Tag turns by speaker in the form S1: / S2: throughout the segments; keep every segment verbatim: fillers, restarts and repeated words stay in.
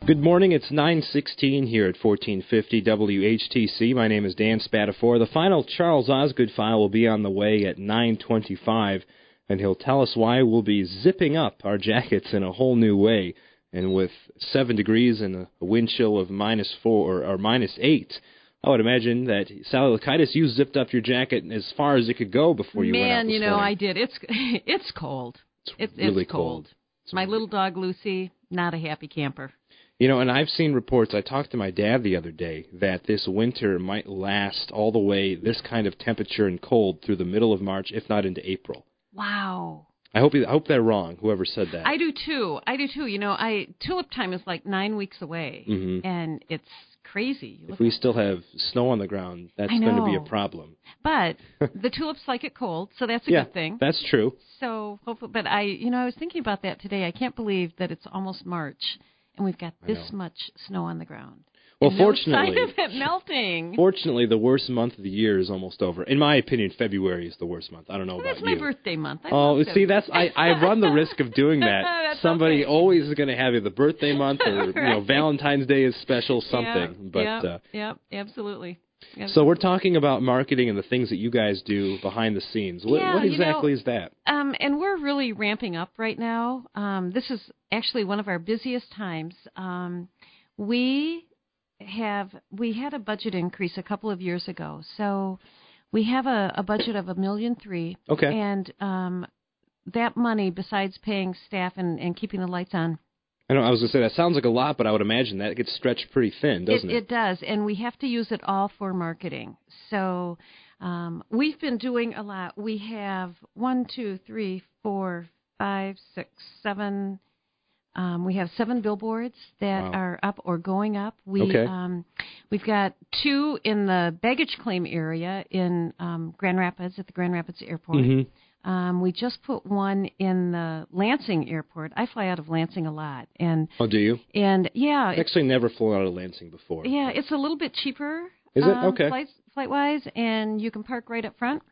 S1: Good morning. It's nine sixteen here at fourteen fifty W H T C. My name is Dan Spatafor. The final Charles Osgood file will be on the way at nine twenty-five, and he'll tell us why we'll be zipping up our jackets in a whole new way. And with seven degrees and a wind chill of minus four or, or minus eight, I would imagine that, Sally Lakaitis, you zipped up your jacket as far as it could go before you
S2: Man,
S1: went out this
S2: you know,
S1: morning.
S2: I did. It's it's cold.
S1: It's
S2: it,
S1: really
S2: it's cold.
S1: cold.
S2: It's My little dog, Lucy, not a happy camper.
S1: You know, and I've seen reports, I talked to my dad the other day, that this winter might last all the way, this kind of temperature and cold, through the middle of March, if not into April.
S2: Wow.
S1: I hope I hope they're wrong, whoever said that.
S2: I do, too. I do, too. You know, I tulip time is like nine weeks away,
S1: mm-hmm.
S2: and it's crazy. You
S1: if we still have snow on the ground, that's going to be a problem.
S2: But the tulips like it cold, so that's a
S1: yeah,
S2: good thing.
S1: That's true.
S2: So, hopefully, but I, you know, I was thinking about that today. I can't believe that it's almost March, and we've got this much snow on the ground.
S1: Well,
S2: and
S1: fortunately,
S2: no sign of it melting.
S1: Fortunately, the worst month of the year is almost over. In my opinion, February is the worst month. I don't know
S2: well,
S1: about
S2: that's you.
S1: That's
S2: my birthday month. I
S1: oh, see, that's I, I run the risk of doing that. Somebody
S2: okay.
S1: always is going to have the birthday month, or
S2: right.
S1: you know, Valentine's Day is special, something.
S2: Yeah,
S1: but
S2: yeah,
S1: uh,
S2: yeah, absolutely. absolutely.
S1: So we're talking about marketing and the things that you guys do behind the scenes. What,
S2: yeah,
S1: what exactly
S2: you know,
S1: is that?
S2: Um, and we're really ramping up right now. Um, this is actually one of our busiest times. Um, we have we had a budget increase a couple of years ago, so we have a, a budget of a million three.
S1: Okay.
S2: And um, that money, besides paying staff and, and keeping the lights on.
S1: I know I was going to say that sounds like a lot, but I would imagine that gets stretched pretty thin, doesn't it?
S2: It, it does, and we have to use it all for marketing. So um, we've been doing a lot. We have one, two, three, four, five, six, seven. Um, we have seven billboards that
S1: wow.
S2: are up or going up. We,
S1: okay.
S2: um, we've got two in the baggage claim area in um, Grand Rapids, at the Grand Rapids Airport.
S1: Mm-hmm.
S2: Um, we just put one in the Lansing Airport. I fly out of Lansing a lot. And
S1: oh, do you?
S2: And, yeah.
S1: I've actually never flown out of Lansing before.
S2: Yeah, it's a little bit cheaper.
S1: Is it?
S2: Um,
S1: okay.
S2: Flight, flight-wise, and you can park right up front.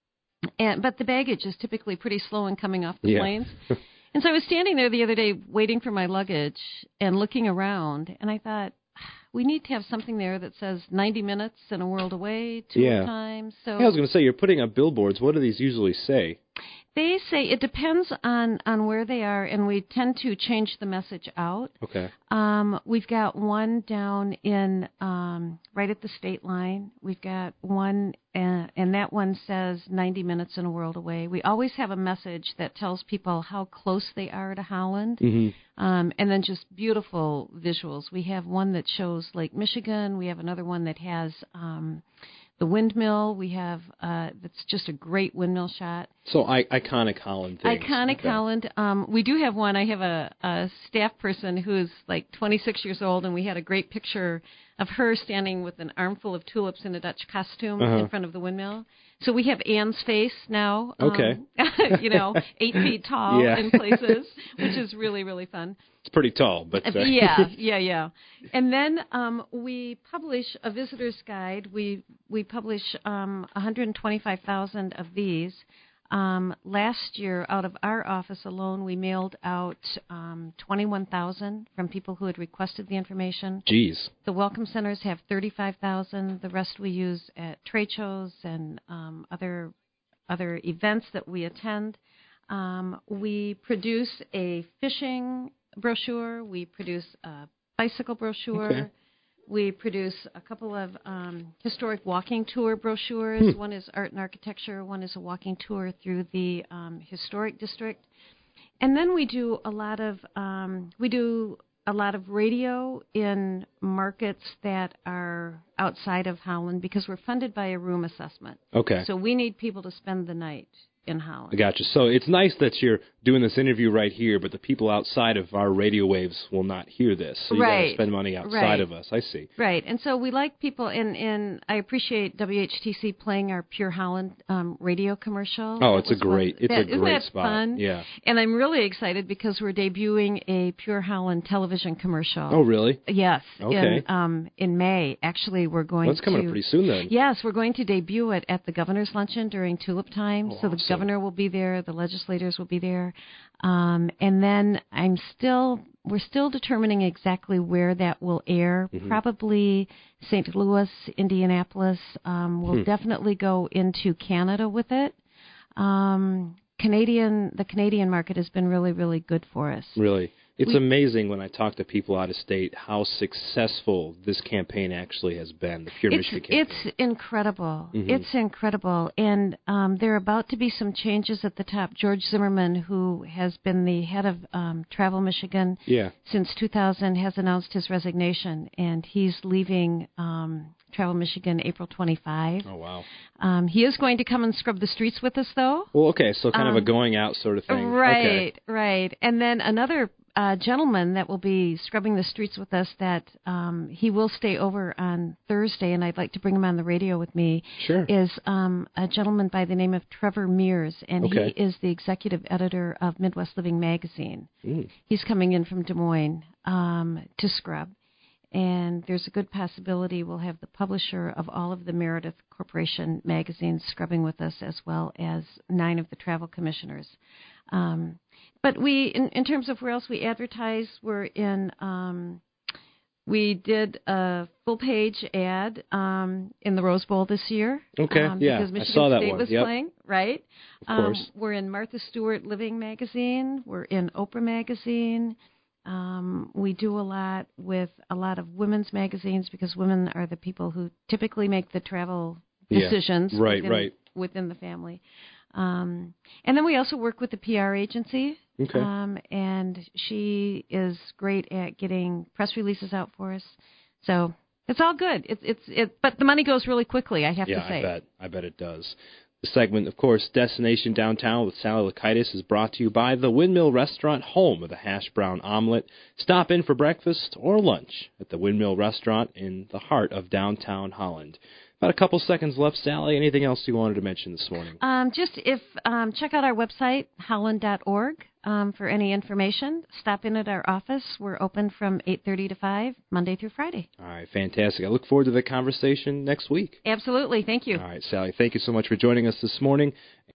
S2: And But the baggage is typically pretty slow in coming off the
S1: yeah.
S2: planes. And so I was standing there the other day waiting for my luggage and looking around, and I thought, we need to have something there that says ninety minutes and a world away, two
S1: yeah.
S2: times. So
S1: yeah, I was going to say, you're putting up billboards. What do these usually say?
S2: They say it depends on, on where they are, and we tend to change the message out.
S1: Okay.
S2: Um, we've got one down in um, right at the state line. We've got one, uh, and that one says ninety minutes and a world away. We always have a message that tells people how close they are to Holland,
S1: mm-hmm.
S2: um, and then just beautiful visuals. We have one that shows Lake Michigan. We have another one that has um, the windmill. We have uh, that's just a great windmill shot.
S1: So I, iconic Holland things.
S2: Iconic
S1: okay.
S2: Holland. Um, we do have one. I have a, a staff person who's like twenty-six years old, and we had a great picture of her standing with an armful of tulips in a Dutch costume
S1: uh-huh.
S2: in front of the windmill. So we have Anne's face now.
S1: Okay.
S2: Um, you know, eight feet tall
S1: yeah.
S2: in places, which is really, really fun.
S1: It's pretty tall, but... Uh...
S2: yeah, yeah, yeah. And then um, we publish a visitor's guide. We, we publish um, one hundred twenty-five thousand of these. Um, last year, out of our office alone, we mailed out um, twenty-one thousand from people who had requested the information.
S1: Jeez.
S2: The Welcome Centers have thirty-five thousand. The rest we use at trade shows and um, other other events that we attend. Um, we produce a fishing brochure. We produce a bicycle brochure.
S1: Okay.
S2: We produce a couple of um, historic walking tour brochures.
S1: Hmm.
S2: One is art and architecture. One is a walking tour through the um, historic district. And then we do a lot of um, we do a lot of radio in markets that are outside of Holland because we're funded by a room assessment.
S1: Okay.
S2: So we need people to spend the night in Holland.
S1: I gotcha. So it's nice that you're doing this interview right here, but the people outside of our radio waves will not hear this. So you
S2: right.
S1: got to spend money outside
S2: right.
S1: of us. I see.
S2: Right. And so we like people, and, and I appreciate W H T C playing our Pure Holland um, radio commercial.
S1: Oh,
S2: that
S1: it's a great,
S2: one,
S1: it's
S2: that,
S1: a great
S2: isn't that
S1: spot.
S2: Fun?
S1: Yeah.
S2: And I'm really excited because we're debuting a Pure Holland television commercial.
S1: Oh, really?
S2: Yes.
S1: Okay.
S2: In, um, in May. Actually, we're going
S1: well, that's
S2: to...
S1: coming up pretty soon then.
S2: Yes, we're going to debut it at the Governor's Luncheon during Tulip Time.
S1: Oh,
S2: so the
S1: awesome.
S2: governor will be there, the legislators will be there. Um, and then I'm still, we're still determining exactly where that will air. Mm-hmm. Probably Saint Louis, Indianapolis. Um, we'll hmm. definitely go into Canada with it. Um, Canadian, the Canadian market has been really, really good for us.
S1: Really? It's
S2: we,
S1: amazing when I talk to people out of state how successful this campaign actually has been, the Pure
S2: it's,
S1: Michigan campaign.
S2: It's incredible.
S1: Mm-hmm.
S2: It's incredible. And um, there are about to be some changes at the top. George Zimmerman, who has been the head of um, Travel Michigan
S1: yeah.
S2: since two thousand, has announced his resignation, and he's leaving um, Travel Michigan April twenty-fifth.
S1: Oh, wow.
S2: Um, he is going to come and scrub the streets with us, though.
S1: Well, okay, so kind
S2: um,
S1: of a going out sort of thing.
S2: Right,
S1: okay.
S2: right. And then another uh, gentleman that will be scrubbing the streets with us, that um, he will stay over on Thursday, and I'd like to bring him on the radio with me,
S1: sure.
S2: is um, a gentleman by the name of Trevor Mears, and
S1: okay.
S2: he is the executive editor of Midwest Living Magazine.
S1: Mm.
S2: He's coming in from Des Moines um, to scrub. And there's a good possibility we'll have the publisher of all of the Meredith Corporation magazines scrubbing with us, as well as nine of the travel commissioners. Um, but we, in, in terms of where else we advertise, we're in, um, we did a full-page ad um, in the Rose Bowl this year.
S1: Okay,
S2: um,
S1: yeah,
S2: because Michigan
S1: I saw that
S2: State
S1: one.
S2: was
S1: yep.
S2: playing, right?
S1: Of course.
S2: Um, we're in Martha Stewart Living Magazine. We're in Oprah Magazine. Um, we do a lot with a lot of women's magazines, because women are the people who typically make the travel decisions
S1: yeah. right,
S2: within,
S1: right.
S2: within the family. Um, and then we also work with the P R agency,
S1: okay.
S2: um, and she is great at getting press releases out for us. So it's all good. It's it's it, but the money goes really quickly, I have
S1: yeah,
S2: to say.
S1: I bet. I bet it does. The segment, of course, Destination Downtown with Sally Lakaitis, is brought to you by the Windmill Restaurant, home of the hash brown omelet. Stop in for breakfast or lunch at the Windmill Restaurant in the heart of downtown Holland. About a couple seconds left, Sally. Anything else you wanted to mention this morning?
S2: Um, just if um, check out our website, holland dot org, um, for any information. Stop in at our office. We're open from eight thirty to five, Monday through Friday.
S1: All right, fantastic. I look forward to the conversation next week.
S2: Absolutely. Thank you.
S1: All right, Sally, thank you so much for joining us this morning.